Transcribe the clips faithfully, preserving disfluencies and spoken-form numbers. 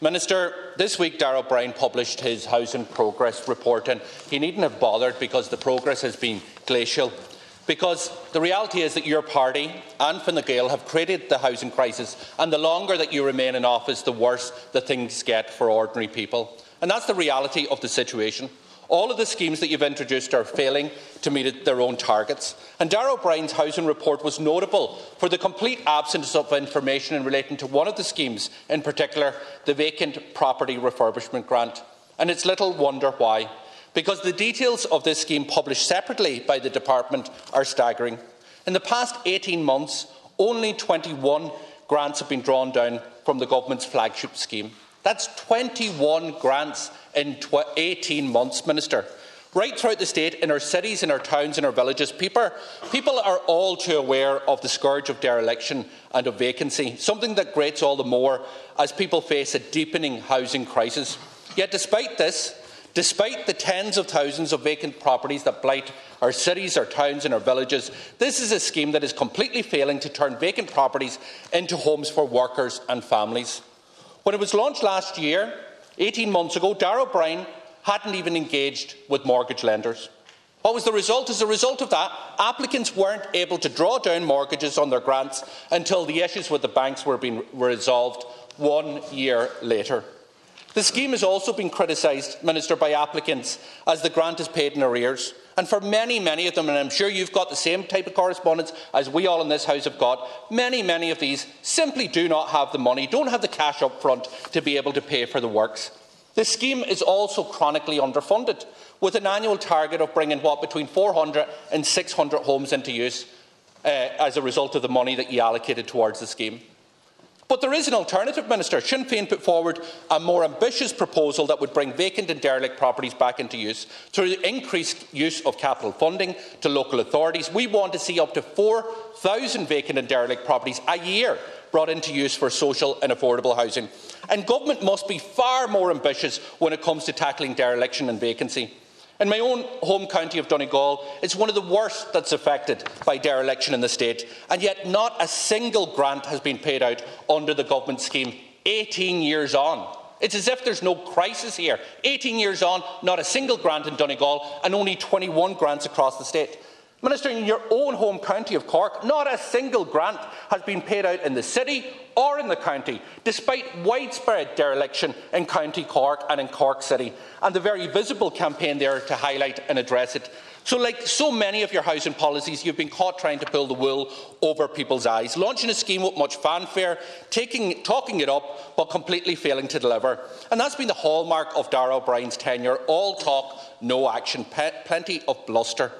Minister, this week Darragh O'Brien published his housing progress report, and he needn't have bothered because the progress has been glacial. Because the reality is that your party and Fine Gael have created the housing crisis, and the longer that you remain in office, the worse the things get for ordinary people. And that's the reality of the situation. All of the schemes that you've introduced are failing to meet their own targets. And Darragh O'Brien's housing report was notable for the complete absence of information in relating to one of the schemes, in particular the vacant property refurbishment grant. And it's little wonder why, because the details of this scheme published separately by the department are staggering. In the past eighteen months, only twenty-one grants have been drawn down from the government's flagship scheme. That's twenty-one grants in eighteen months, Minister. Right throughout the state, in our cities, in our towns, in our villages, people, people are all too aware of the scourge of dereliction and of vacancy, something that grates all the more as people face a deepening housing crisis. Yet despite this, despite the tens of thousands of vacant properties that blight our cities, our towns and our villages, this is a scheme that is completely failing to turn vacant properties into homes for workers and families. When it was launched last year, eighteen months ago, Darragh O'Brien hadn't even engaged with mortgage lenders. What was the result? As a result of that, applicants weren't able to draw down mortgages on their grants until the issues with the banks were being resolved one year later. The scheme has also been criticised, Minister, by applicants as the grant is paid in arrears. And for many, many of them, and I'm sure you've got the same type of correspondence as we all in this House have got, many, many of these simply do not have the money, don't have the cash up front to be able to pay for the works. The scheme is also chronically underfunded, with an annual target of bringing what between four hundred and six hundred homes into use uh, as a result of the money that you allocated towards the scheme. But there is an alternative, Minister. Sinn Féin put forward a more ambitious proposal that would bring vacant and derelict properties back into use through increased use of capital funding to local authorities. We want to see up to four thousand vacant and derelict properties a year brought into use for social and affordable housing. And government must be far more ambitious when it comes to tackling dereliction and vacancy. In my own home county of Donegal, it's one of the worst that's affected by dereliction in the state, and yet not a single grant has been paid out under the government scheme eighteen years on. It's as if there's no crisis here. eighteen years on, not a single grant in Donegal, and only twenty-one grants across the state. Minister, in your own home county of Cork, not a single grant has been paid out in the city or in the county, despite widespread dereliction in County Cork and in Cork City, and the very visible campaign there to highlight and address it. So, like so many of your housing policies, you've been caught trying to pull the wool over people's eyes, launching a scheme with much fanfare, taking, talking it up, but completely failing to deliver. And that's been the hallmark of Darragh O'Brien's tenure: all talk, no action, plenty of bluster.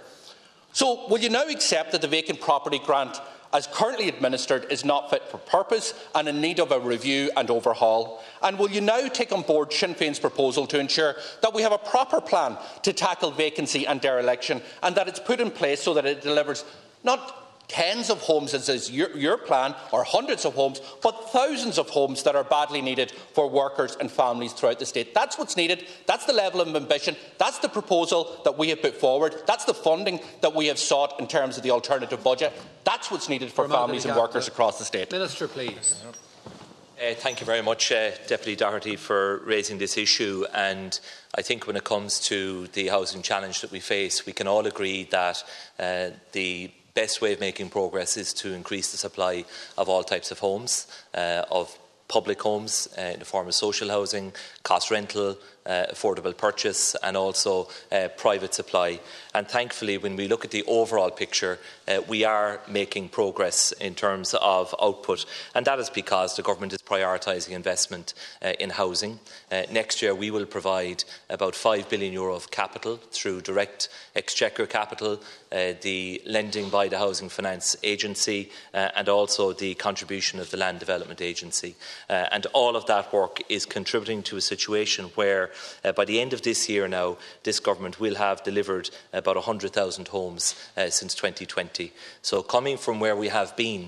So, will you now accept that the vacant property grant, as currently administered, is not fit for purpose and in need of a review and overhaul? And will you now take on board Sinn Féin's proposal to ensure that we have a proper plan to tackle vacancy and dereliction, and that it's put in place so that it delivers not tens of homes, as is your, your plan, or hundreds of homes, but thousands of homes that are badly needed for workers and families throughout the state? That's what's needed. That's the level of ambition. That's the proposal that we have put forward. That's the funding that we have sought in terms of the alternative budget. That's what's needed for families and workers across the state. Minister, please. Uh, thank you very much, uh, Deputy Doherty, for raising this issue. And I think when it comes to the housing challenge that we face, we can all agree that uh, the best way of making progress is to increase the supply of all types of homes, uh, of public homes uh, in the form of social housing, cost rental, uh, affordable purchase, and also uh, private supply. And thankfully, when we look at the overall picture, uh, we are making progress in terms of output, and that is because the government is prioritising investment uh, in housing. Uh, next year we will provide about five billion euro of capital through direct exchequer capital, uh, the lending by the Housing Finance Agency, uh, and also the contribution of the Land Development Agency. Uh, and all of that work is contributing to a situation where uh, by the end of this year now, this government will have delivered about one hundred thousand homes uh, since twenty twenty. So coming from where we have been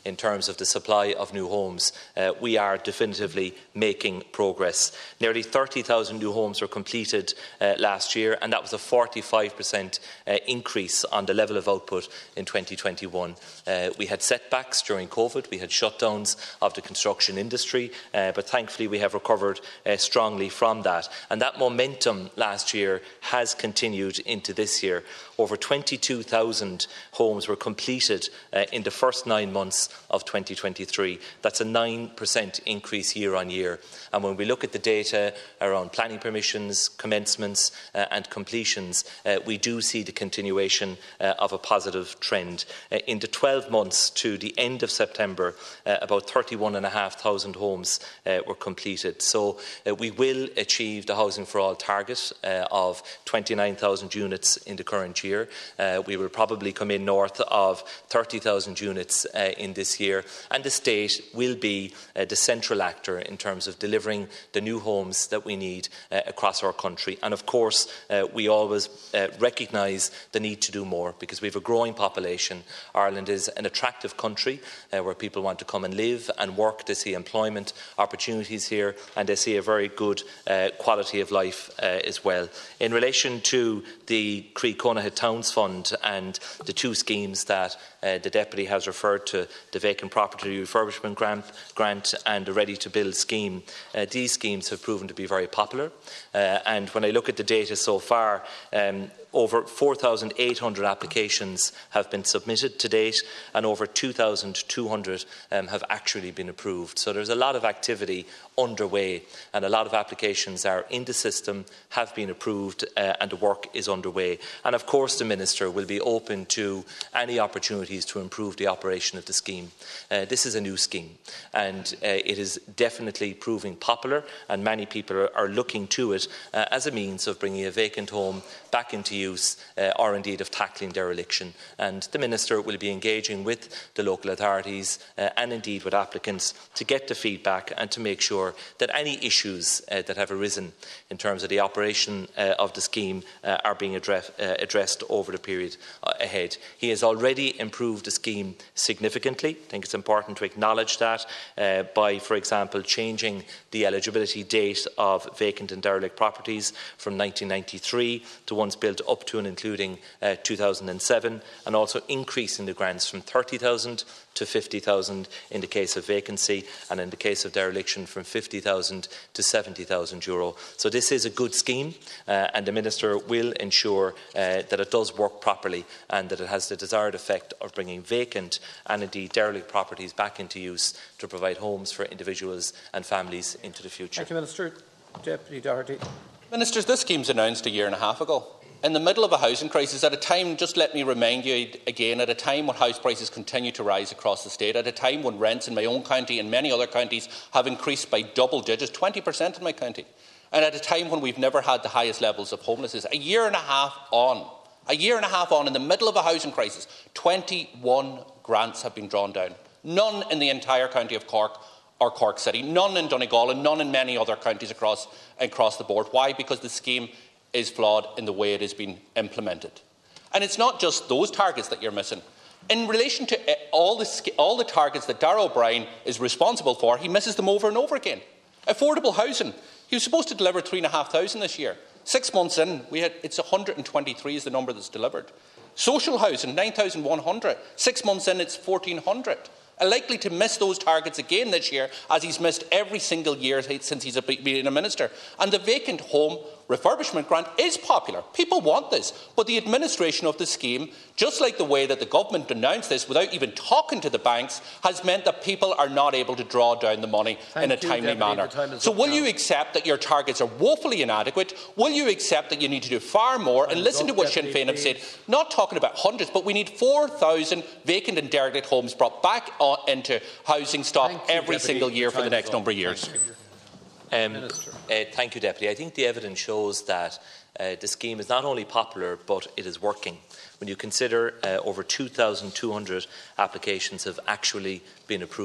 in terms of the supply of new homes, uh, we are definitively making progress. Nearly thirty thousand new homes were completed uh, last year, and that was a forty-five percent uh, increase on the level of output in twenty twenty-one. Uh, we had setbacks during COVID, we had shutdowns of the construction industry, uh, but thankfully we have recovered uh, strongly from that. And that momentum last year has continued into this year. Over twenty-two thousand homes were completed uh, in the first nine months of twenty twenty-three. That's a nine percent increase year on year. And when we look at the data around planning permissions, commencements uh, and completions, uh, we do see the continuation uh, of a positive trend. Uh, in the twelve months to the end of September, uh, about thirty-one thousand five hundred homes uh, were completed. So uh, we will achieve the Housing for All target uh, of twenty-nine thousand units in the current year. Uh, we will probably come in north of thirty thousand units uh, in this year, and the state will be uh, the central actor in terms of delivering the new homes that we need uh, across our country. And of course, uh, we always uh, recognise the need to do more, because we have a growing population. Ireland is an attractive country uh, where people want to come and live and work. They see employment opportunities here, and they see a very good uh, quality of life uh, as well. In relation to the Croí Cónaithe Towns Fund and the two schemes that uh, the Deputy has referred to, the Vacant Property Refurbishment Grant, grant and the Ready to Build scheme, uh, these schemes have proven to be very popular. Uh, and when I look at the data so far, um, over four thousand eight hundred applications have been submitted to date, and over two thousand two hundred um, have actually been approved. So there's a lot of activity underway, and a lot of applications are in the system, have been approved, uh, and the work is underway. And of course the Minister will be open to any opportunities to improve the operation of the scheme. Uh, this is a new scheme, and uh, it is definitely proving popular, and many people are, are looking to it uh, as a means of bringing a vacant home back into use, uh, or indeed of tackling dereliction. And the Minister will be engaging with the local authorities uh, and indeed with applicants to get the feedback and to make sure that any issues uh, that have arisen in terms of the operation uh, of the scheme uh, are being address, uh, addressed over the period uh, ahead. He has already improved the scheme significantly. I think it's important to acknowledge that uh, by, for example, changing the eligibility date of vacant and derelict properties from nineteen ninety-three to ones built up to and including uh, two thousand seven, and also increasing the grants from thirty thousand to fifty thousand in the case of vacancy, and in the case of dereliction from fifty thousand to seventy thousand euro. So this is a good scheme, uh, and the Minister will ensure uh, that it does work properly and that it has the desired effect of bringing vacant and indeed derelict properties back into use to provide homes for individuals and families into the future. Thank you, Minister. Deputy Doherty. Ministers, this scheme was announced a year and a half ago. In the middle of a housing crisis, at a time, just let me remind you again, at a time when house prices continue to rise across the state, at a time when rents in my own county and many other counties have increased by double digits, twenty percent in my county, and at a time when we've never had the highest levels of homelessness, a year and a half on, a year and a half on, in the middle of a housing crisis, twenty-one grants have been drawn down. None in the entire county of Cork or Cork City, none in Donegal, and none in many other counties across, across the board. Why? Because the scheme is flawed in the way it has been implemented. And it's not just those targets that you're missing. In relation to all the, all the targets that Darragh O'Brien is responsible for, he misses them over and over again. Affordable housing, he was supposed to deliver three thousand five hundred this year. Six months in, we had, it's one hundred twenty-three is the number that's delivered. Social housing, nine thousand one hundred. Six months in, it's fourteen hundred. Likely to miss those targets again this year, as he's missed every single year since he's been a minister. And the vacant home refurbishment grant is popular. People want this. But the administration of the scheme, just like the way that the government announced this without even talking to the banks, has meant that people are not able to draw down the money Thank in a you, timely Deputy. manner. So will now. you accept that your targets are woefully inadequate? Will you accept that you need to do far more? And, and listen to what Sinn Féin have said, not talking about hundreds, but we need four thousand vacant and derelict homes brought back on into housing stock Thank every you, single year for the next number of years. Thank you. Um, uh, thank you, Deputy. I think the evidence shows that uh, the scheme is not only popular, but it is working. When you consider uh, over two thousand two hundred applications have actually been approved.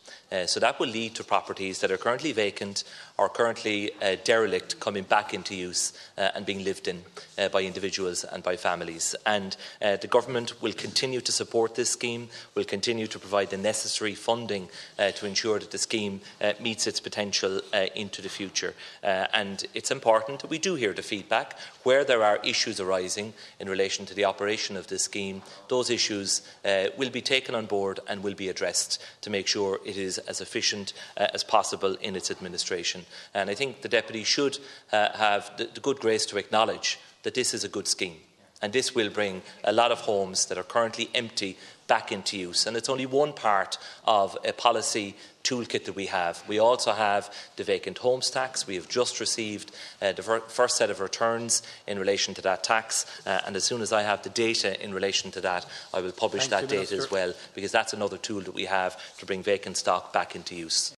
Uh, so that will lead to properties that are currently vacant or currently uh, derelict coming back into use uh, and being lived in uh, by individuals and by families. And uh, the government will continue to support this scheme, will continue to provide the necessary funding uh, to ensure that the scheme uh, meets its potential uh, into the future. Uh, and it's important that we do hear the feedback where there are issues arising in relation to the operation of this scheme. Those issues uh, will be taken on board and will be addressed to make sure it is as efficient uh, as possible in its administration. And I think the Deputy should uh, have the, the good grace to acknowledge that this is a good scheme. And this will bring a lot of homes that are currently empty back into use. And it's only one part of a policy toolkit that we have. We also have the vacant homes tax. We have just received uh, the first set of returns in relation to that tax. Uh, and as soon as I have the data in relation to that, I will publish Thank that you, data Minister. as well, because that's another tool that we have to bring vacant stock back into use.